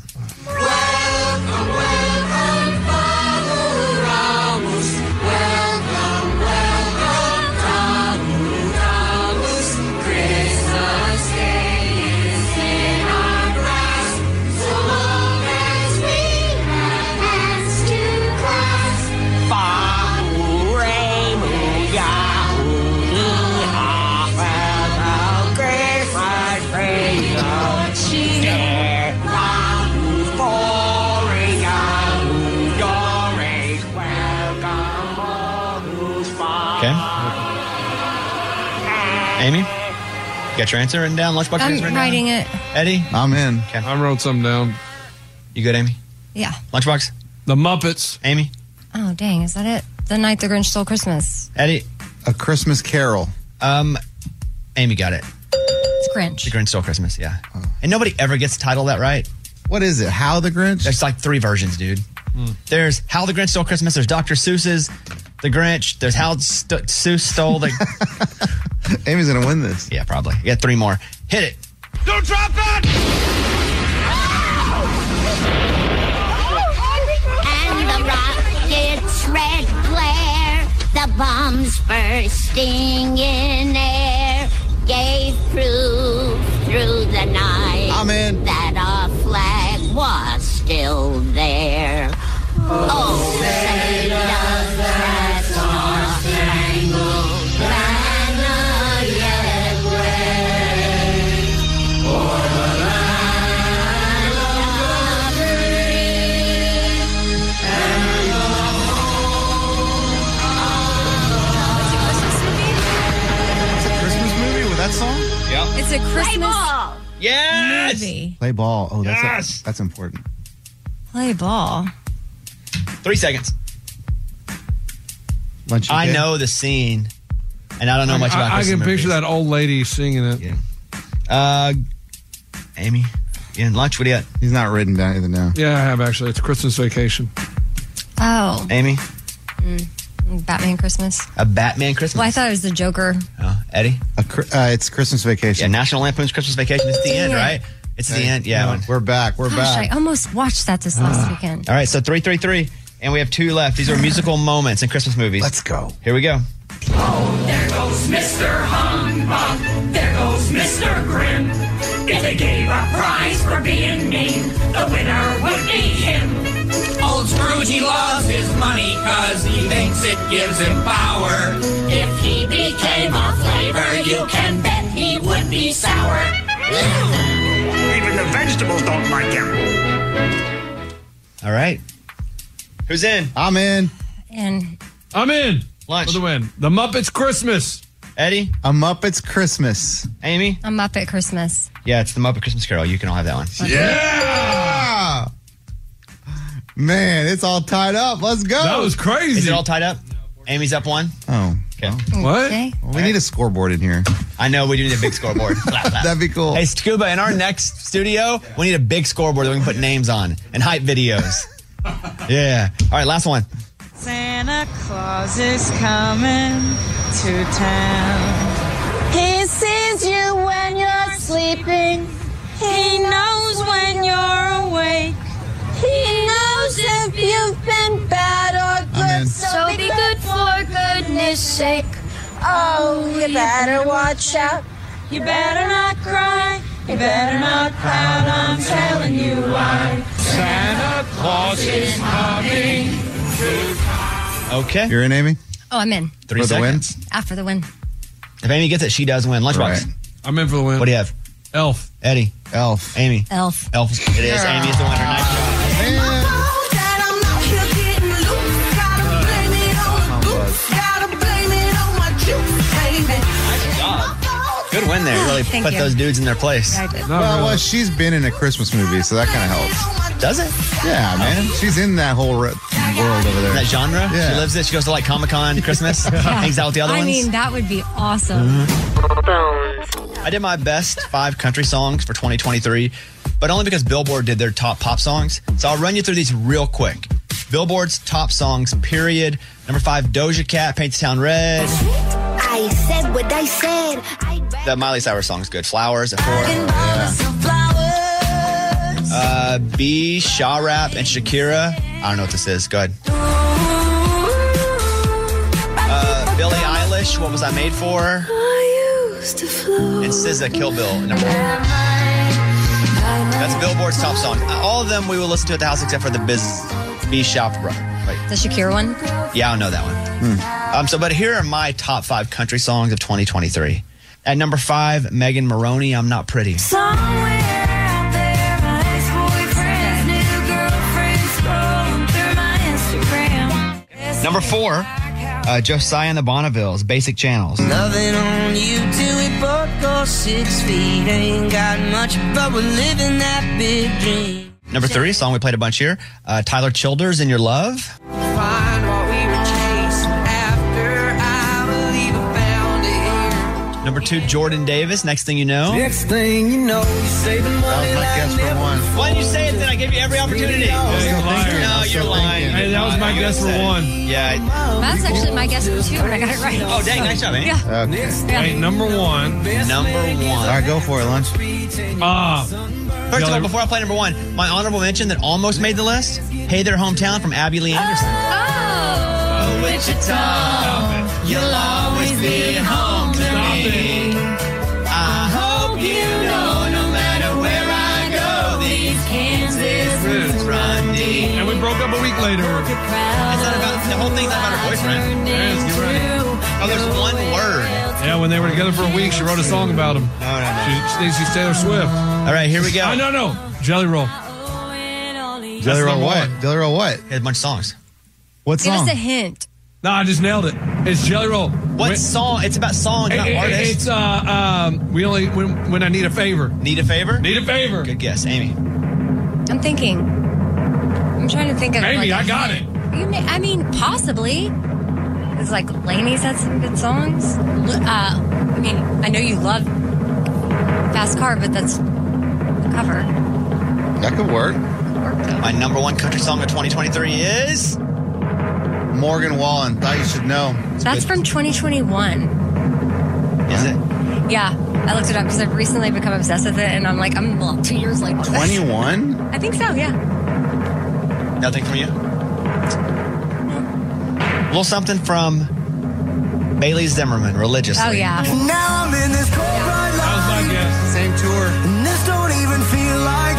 Amy? You got your answer written down? Lunchbox I'm answer written writing down? it. Eddie? I'm in. Okay. I wrote something down. You good, Amy? Yeah. Lunchbox? The Muppets. Amy? Oh, dang. Is that it? The Night the Grinch Stole Christmas. Eddie? A Christmas Carol. Amy got it. It's Grinch. The Grinch Stole Christmas, yeah. And nobody ever gets the title of that right. What is it? How the Grinch? There's like 3 versions, dude. There's How the Grinch Stole Christmas. There's Dr. Seuss's The Grinch. There's How Seuss Stole the... Amy's going to win this. Yeah, probably. You got 3 more. Hit it. Don't drop that! And the rocket's red glare, the bombs bursting in air, gave proof through the night that our flag was still there. Oh, say does that star-spangled banner yet wave o'er the land of free and the It's a Christmas movie with that song? Yep. It's a Christmas Yes! movie. Play ball. Oh, that's Yes! that's important. Play ball. 3 seconds. Lunch I know the scene, and I don't know much about I Christmas can picture movies. that old lady singing it. Yeah. Amy, you in lunch? What do you got? He's not written down anything down. Yeah, I have actually. It's Christmas Vacation. Oh. Amy, Batman Christmas. a Batman Christmas. Well, I thought it was the Joker. Oh, Eddie? It's Christmas Vacation. Yeah, National Lampoon's Christmas Vacation. It's the end, Dang it. right? It's the end. Yeah. No, we're back. We're Gosh, back. I almost watched that this last weekend. All right, so 3-3-3, and we have 2 left. These are musical moments in Christmas movies. Let's go. Here we go. Oh, there goes Mr. Humbug. There goes Mr. Grim. If they gave a prize for being mean, the winner would be him. Old Scrooge, he loves his money cause he thinks it gives him power. If he became a flavor, you can bet he would be sour. Even the vegetables don't like him. All right. Who's in? I'm in. And I'm in. Lunch. For the win. The Muppets Christmas. Eddie? A Muppets Christmas. Amy? A Muppet Christmas. Yeah, it's the Muppet Christmas Carol. You can all have that one. Yeah! Man, it's all tied up. Let's go. That was crazy. Is it all tied up? Amy's up 1. Oh. Okay. What? Okay. Well, we need a scoreboard in here. I know we do need a big scoreboard. That'd be cool. Hey, Scuba, in our next studio, we need a big scoreboard that we can put names on and hype videos. Yeah. All right, last one. Santa Claus is coming to town. He sees you when you're sleeping. He knows when you're awake. He knows if you've been bad or good. So be good for goodness sake. Oh, you better watch out. You better not cry. You better not pout. I'm telling you why. Santa Claus is coming. Okay. You're in, Amy? Oh, I'm in. 3 For the win? seconds. After the win. If Amy gets it, she does win. Lunchbox. Right. I'm in for the win. What do you have? Elf. Eddie. Elf. Amy. Elf. Elf. It is. Amy is the winner. Nice job. Nice job. Good win there. Really Thank put you. those dudes in their place. I did. Well, she's been in a Christmas movie, so that kind of helps. Does it? Yeah, man. She's in that whole world over there. That genre? Yeah. She lives it. She goes to like Comic-Con, Christmas, hangs out with the other I ones. mean, that would be awesome. I did my best 5 country songs for 2023, but only because Billboard did their top pop songs. So I'll run you through these real quick. Billboard's top songs, period. Number 5, Doja Cat, Paint the Town Red. I said what I said. The Miley Cyrus song's good. Flowers at 4. B, Shaw Rap, and Shakira. I don't know what this is. Go ahead. Billie Eilish, What Was I Made For? And SZA, Kill Bill, number 1. That's Billboard's top song. All of them we will listen to at the house except for the B Shop. Wait. The Shakira one? Yeah, I don't know that one. But here are my top 5 country songs of 2023. At number 5, Megan Maroney, I'm Not Pretty. Number 4, Josiah and the Bonnevilles, Basic Channels. Loving on you till we both go 6 feet. Ain't got much, but we're living that big dream. Number 3, a song we played a bunch here. Tyler Childers, In Your Love. Find what we were chasing after. I believe I found it here. Number 2, Jordan Davis, Next Thing You Know. Next thing you know, you're saving money like never before. Why didn't you say it then? I gave you every opportunity. No, you're lying. Hey, that was my guess for 1. Yeah. That's actually my guess for 2, and I got it right. Oh, dang, nice job, man. Yeah. Okay. Hey, number 1. Number 1. All right, go for it, Lunch. First of all, before I play number 1, my honorable mention that almost made the list, Hey There Hometown from Abby Lee Anderson. Oh, Wichita, you'll always be home to me. I hope you know no matter where I go, these Kansas roots run deep. And we broke up a week later. It's not about, the whole thing's not about her boyfriend. Yes, get ready. Oh, there's one word. Yeah, when they were together for a week, she wrote a song about him. No. She thinks she's Taylor Swift. All right, here we go. No. Jelly Roll. Jelly Roll what? Jelly Roll what? He had a bunch of songs. What Give song? us a hint. No, I just nailed it. It's Jelly Roll. What song? It's about songs, not artists. It's when I need a favor. Need a favor? Need a favor. Good guess, Amy. I'm thinking. I'm trying to think of. Amy, like, I got it. I mean, possibly. It's like Lainey's had some good songs. I mean, I know you love Fast Car, but that's a cover. That could work. My number 1 country song of 2023 is Morgan Wallen. Thought You Should Know. That's from 2021. Is it? Yeah, I looked it up because I've recently become obsessed with it, and I'm like, I'm 2 years late on this. 21? I think so, yeah. Nothing from you? A little something from Bailey Zimmerman, Religiously. Oh, yeah. Now I'm in this cold bright light. That was my guess. Same tour. And this don't even feel like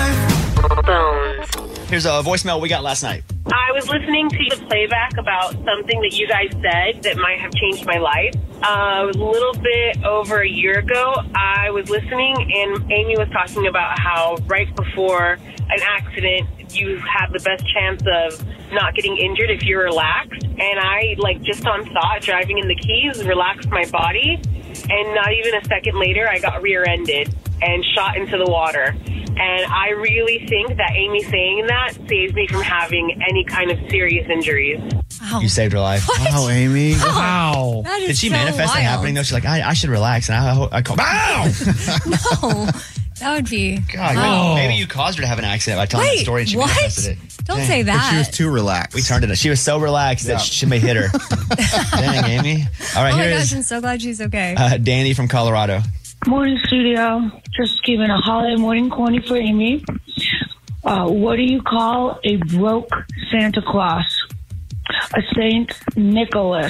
life. Here's a voicemail we got last night. I was listening to the playback about something that you guys said that might have changed my life. A little bit over a year ago, I was listening and Amy was talking about how right before an accident, you have the best chance of not getting injured if you're relaxed. And I, just on thought, driving in the Keys, relaxed my body. And not even a second later, I got rear-ended and shot into the water. And I really think that Amy saying that saves me from having any kind of serious injuries. Wow. You saved her life. What? Wow, Amy. Wow. That is Did she so manifest wild. it happening, though? She's like, I should relax. And I call, wow! No, that would be. God, wow. maybe you caused her to have an accident by telling that story and she what? manifested it. Don't say But that. she was too relaxed. We turned it. She was so relaxed that she may hit her. Dang, Amy. All right, Oh my here gosh, is I'm so glad she's okay. Danny from Colorado. Morning, studio. Just giving a holiday morning corny for Amy. What do you call a broke Santa Claus? A Saint Nicholas.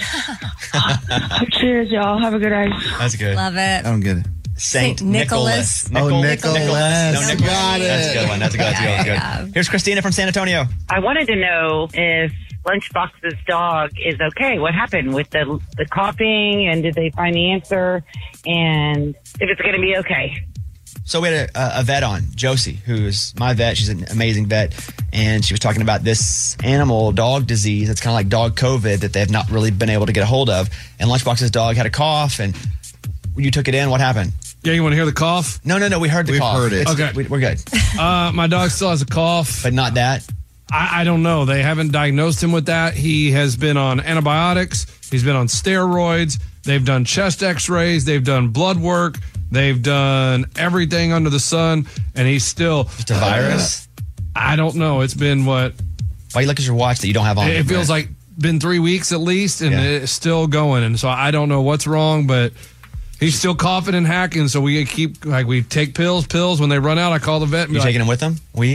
Cheers, y'all. Have a good night. That's good. Love it. I don't get it. Saint Nicholas. Oh, Nicholas. No, Nicholas. Got it. That's a good one. That's a good one. Here's Christina from San Antonio. I wanted to know if Lunchbox's dog is okay. What happened with the coughing, and did they find the answer, and if it's going to be okay? So we had a vet on, Josie, who's my vet. She's an amazing vet. And she was talking about this animal dog disease. It's kind of like dog COVID that they've not really been able to get a hold of. And Lunchbox's dog had a cough, and you took it in. What happened? Yeah, you want to hear the cough? No. We heard the cough. We've heard it. Okay. We're good. My dog still has a cough. But not that? I don't know. They haven't diagnosed him with that. He has been on antibiotics. He's been on steroids. They've done chest x-rays. They've done blood work. They've done everything under the sun, and he's still... Just a virus? I don't know. It's been what... Why you look at your watch that you don't have on? It feels like been 3 weeks at least, and it's still going. And so I don't know what's wrong, but he's still coughing and hacking, so we keep... we take pills. When they run out, I call the vet. And You taking him with them?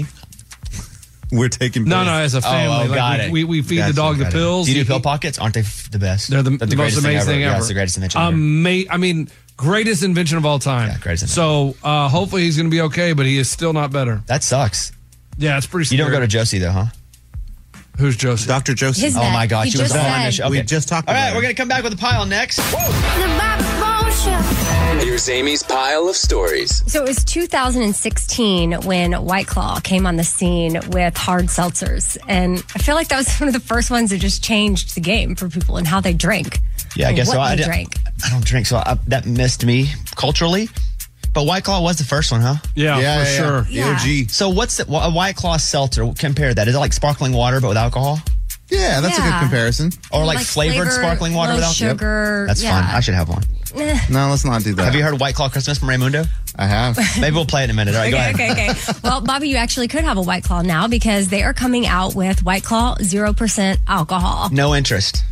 We're taking pills. No, as a family. Got it. We feed the dog the pills. Do you do pill pockets? Aren't they the best? They're the greatest most amazing thing ever. Yeah, it's the greatest invention ever. I mean, greatest invention of all time. Yeah, greatest invention. So hopefully he's going to be okay, but he is still not better. That sucks. Yeah, it's pretty scary. You don't go to Josie, though, huh? Who's Josie? Dr. Josie. His Oh, vet. my God. He She was just on said. the show. We just talked All about right, it. we're going to come back with a pile next. The microphone Here's Amy's pile of stories. So it was 2016 when White Claw came on the scene with hard seltzers. And I feel like that was one of the first ones that just changed the game for people and how they drink. Yeah, I guess so. I don't drink, so that missed me culturally. But White Claw was the first one, huh? Yeah, for sure. Yeah. OG. So what's a White Claw seltzer? Compare that. Is it like sparkling water but with alcohol? Yeah, that's a good comparison. Or like flavored sparkling water low with alcohol? sugar. That's fun. I should have one. No, let's not do that. Have you heard White Claw Christmas from Raymundo? I have. Maybe we'll play it in a minute. All right, go ahead. Okay. Well, Bobby, you actually could have a White Claw now because they are coming out with White Claw 0% alcohol. No interest.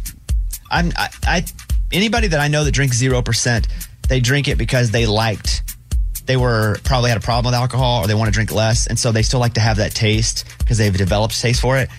Anybody that I know that drinks 0%, they drink it because they probably had a problem with alcohol or they want to drink less. And so they still like to have that taste because they've developed a taste for it.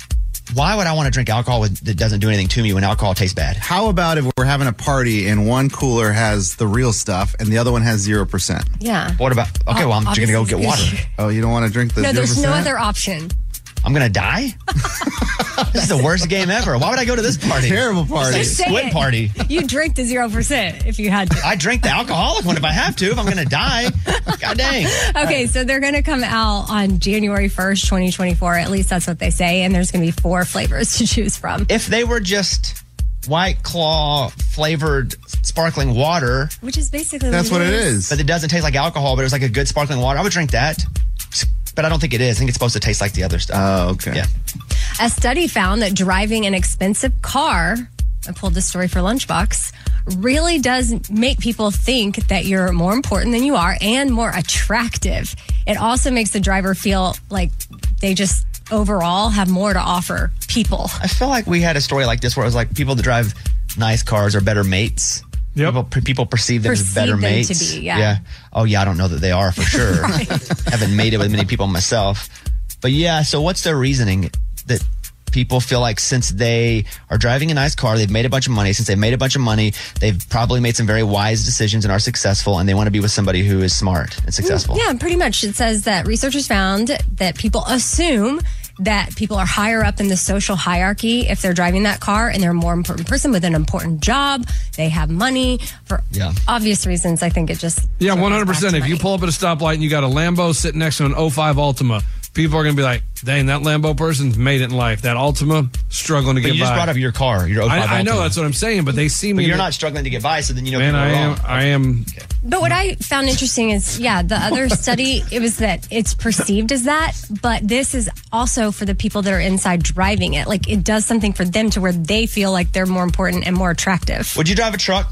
Why would I want to drink alcohol that doesn't do anything to me when alcohol tastes bad? How about if we're having a party and one cooler has the real stuff and the other one has 0%? Yeah. What about, okay, well, I'm just going to go get water. Oh, you don't want to drink the 0%? No, there's no other option. I'm going to die? This is the worst game ever. Why would I go to this party? Terrible party. It's like a squid party. You drink the 0% if you had to. I drink the alcoholic one if I have to, if I'm going to die. God dang. Okay, so they're going to come out on January 1st, 2024. At least that's what they say. And there's going to be 4 flavors to choose from. If they were just White Claw flavored sparkling water. Which is basically that's what it is. But it doesn't taste like alcohol, but it was like a good sparkling water. I would drink that. But I don't think it is. I think it's supposed to taste like the other stuff. Oh, okay. Yeah. A study found that driving an expensive car, I pulled this story for Lunchbox, really does make people think that you're more important than you are and more attractive. It also makes the driver feel like they just overall have more to offer people. I feel like we had a story like this where it was like people that drive nice cars are better mates. Yep. People perceive them as better mates. To be, yeah. Oh, yeah, I don't know that they are for sure. Right. Haven't made it with many people myself. But yeah, so what's their reasoning that people feel like since they are driving a nice car, they've made a bunch of money. Since they've made a bunch of money, they've probably made some very wise decisions and are successful, and they want to be with somebody who is smart and successful. Yeah, pretty much. It says that researchers found that people assume that people are higher up in the social hierarchy if they're driving that car and they're a more important person with an important job. They have money for obvious reasons. I think it just... Yeah, 100%. If you pull up at a stoplight and you got a Lambo sitting next to an 05 Altima, people are going to be like, dang, that Lambo person's made it in life. That Altima, struggling to get by. You just brought up your car, your 05 Altima. I know, that's what I'm saying, but they see me... But you're not struggling to get by, so then you know Man, people I am... Okay. But what I found interesting is, the other study, it was that it's perceived as that, but this is also for the people that are inside driving it. Like, it does something for them to where they feel like they're more important and more attractive. Would you drive a truck?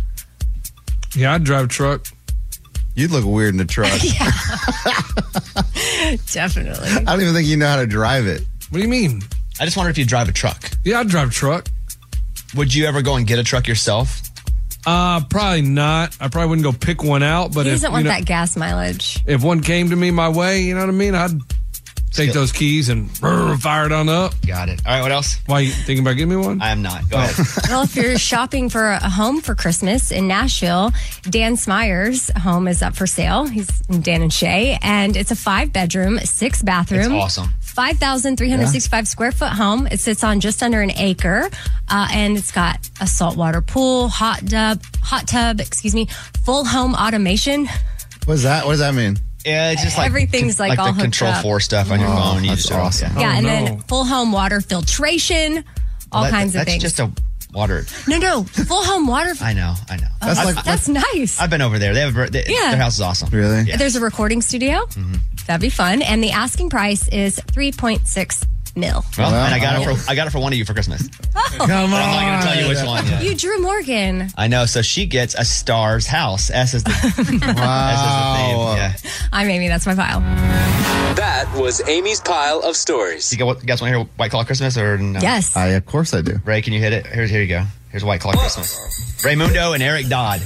Yeah, I'd drive a truck. You'd look weird in a truck. Definitely. I don't even think you know how to drive it. What do you mean? I just wonder if you'd drive a truck. Yeah, I'd drive a truck. Would you ever go and get a truck yourself? Probably not. I probably wouldn't go pick one out. But he doesn't want that gas mileage. If one came to me my way, you know what I mean? I'd take those keys and fire it on up. Got it. All right, what else? Why, you thinking about getting me one? I am not. Go ahead. Well, if you're shopping for a home for Christmas in Nashville, Dan Smyer's home is up for sale. He's in Dan and Shay, and it's a 5-bedroom, 6-bathroom. It's awesome. 5,365 square foot home. It sits on just under an acre, and it's got a saltwater pool, hot tub, full home automation. What does that mean? Yeah, it's just like everything's like all the hooked Control up. 4 stuff on your phone. That's awesome. Yeah, and then full home water filtration, all kinds of things. That's just a water. No, full home water. I know. That's nice. I've been over there. Their house is awesome. Really? Yeah. There's a recording studio. Mm-hmm. That'd be fun. And the asking price is $3.6 million. Well, and I got it for one of you for Christmas. Oh. Come on. I'm not going to tell you which one yet. You drew Morgan. I know. So she gets a Stars house. S is the wow. name. Yeah. Amy. That's my pile. That was Amy's pile of stories. You guys want to hear White Claw Christmas or no? Yes. Of course I do. Ray, can you hit it? Here you go. Here's White Claw Christmas. Raymundo and Eric Dodd.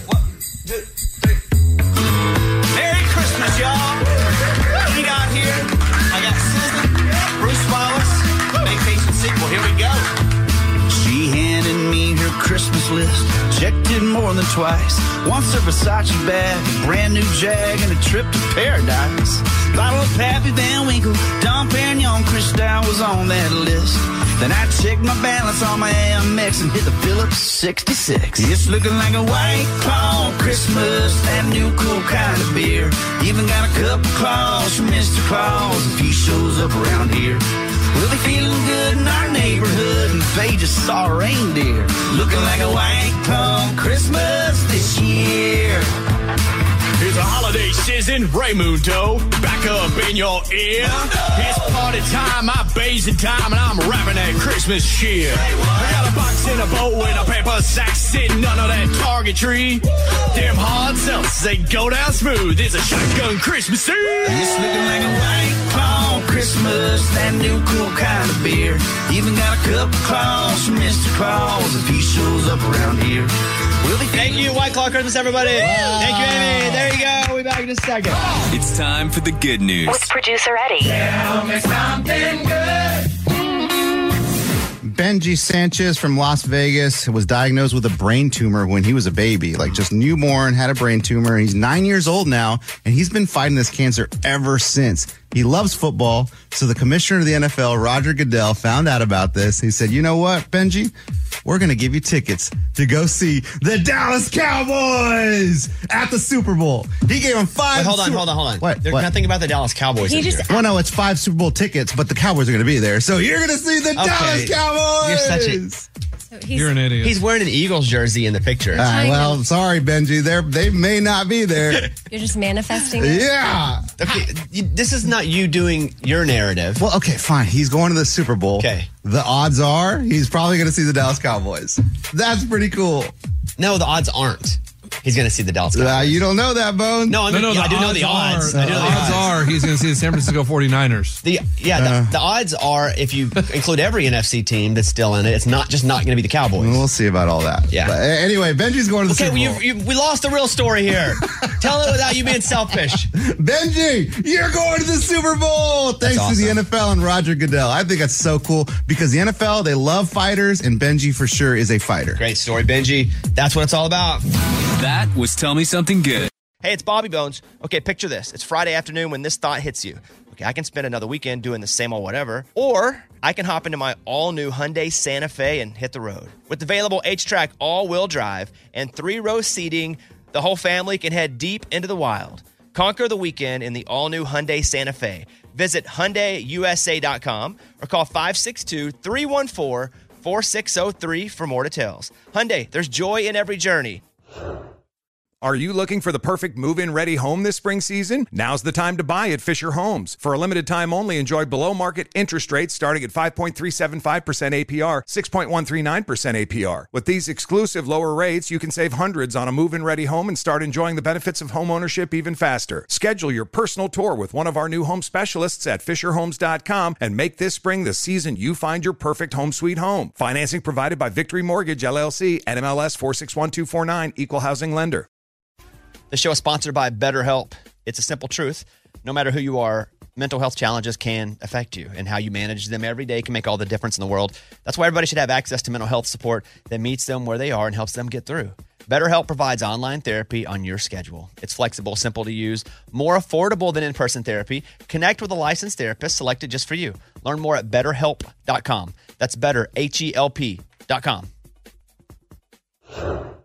Merry Christmas, y'all. What we got here? I got SZA, Bruce Wallace, Vacation sequel. Here we go. She handed me her Christmas list, checked it more than twice. Once a Versace bag, a brand new Jag, and a trip to paradise. Bottle of Pappy Van Winkle, Dom Perignon, Cristal was on that list. Then I checked my balance on my Amex and hit the Phillips 66. It's looking like a White Claw Christmas, that new cool kind of beer. Even got a couple claws from Mr. Claus if he shows up around here. We'll be feeling good in our neighborhood, and Faye just saw a reindeer. Looking like a White Claw Christmas this year. It's a holiday season, Raymundo, back up in your ear. It's party time, my basin time, and I'm rapping that Christmas cheer. I got a box in a bowl with a paper sack sitting under that Target tree. Them hard seltzers, they go down smooth. It's a shotgun Christmas Eve. It's looking like a White Claw Christmas, that new cool kind of beer. Even got a couple claws from Mr. Claus if he shows up around here. Thank you, White Claw Christmas, everybody. Thank you, Amy. There you go. We'll be back in a second. It's time for the good news. With producer Eddie. Tell me something good. Benji Sanchez from Las Vegas was diagnosed with a brain tumor when he was a baby, like just newborn, had a brain tumor. He's 9 years old now, and he's been fighting this cancer ever since. He loves football, so the commissioner of the NFL, Roger Goodell, found out about this. He said, you know what, Benji? We're going to give you tickets to go see the Dallas Cowboys at the Super Bowl. He gave him five. Wait, hold on. What? There's nothing about the Dallas Cowboys in here. Well, no, it's 5 Super Bowl tickets, but the Cowboys are going to be there. So you're going to see the Dallas Cowboys. You're such a... You're an idiot. He's wearing an Eagles jersey in the picture. Well, sorry, Benji. They may not be there. You're just manifesting it? Yeah. Okay, this is not you doing your narrative. Well, okay, fine. He's going to the Super Bowl. Okay. The odds are he's probably going to see the Dallas Cowboys. That's pretty cool. No, the odds aren't. He's going to see the Dallas Cowboys. You don't know that, Bones. No, I do know the odds. The odds are he's going to see the San Francisco 49ers. The odds are, if you include every NFC team that's still in it, it's not going to be the Cowboys. We'll see about all that. Yeah. But anyway, Benji's going to the Super Bowl. Okay, we lost the real story here. Tell it without you being selfish. Benji, you're going to the Super Bowl. Thanks to the NFL and Roger Goodell. I think that's so cool because the NFL, they love fighters, and Benji for sure is a fighter. Great story, Benji. That's what it's all about. That was Tell Me Something Good. Hey, it's Bobby Bones. Okay, picture this. It's Friday afternoon when this thought hits you. Okay, I can spend another weekend doing the same old whatever, or I can hop into my all-new Hyundai Santa Fe and hit the road. With available H-Track all-wheel drive and 3-row seating, the whole family can head deep into the wild. Conquer the weekend in the all-new Hyundai Santa Fe. Visit HyundaiUSA.com or call 562-314-4603 for more details. Hyundai, there's joy in every journey. Are you looking for the perfect move-in ready home this spring season? Now's the time to buy at Fisher Homes. For a limited time only, enjoy below-market interest rates starting at 5.375% APR, 6.139% APR. With these exclusive lower rates, you can save hundreds on a move-in ready home and start enjoying the benefits of home ownership even faster. Schedule your personal tour with one of our new home specialists at FisherHomes.com and make this spring the season you find your perfect home sweet home. Financing provided by Victory Mortgage, LLC, NMLS 461249, Equal Housing Lender. The show is sponsored by BetterHelp. It's a simple truth. No matter who you are, mental health challenges can affect you, and how you manage them every day can make all the difference in the world. That's why everybody should have access to mental health support that meets them where they are and helps them get through. BetterHelp provides online therapy on your schedule. It's flexible, simple to use, more affordable than in-person therapy. Connect with a licensed therapist selected just for you. Learn more at BetterHelp.com. That's better, HELP.com.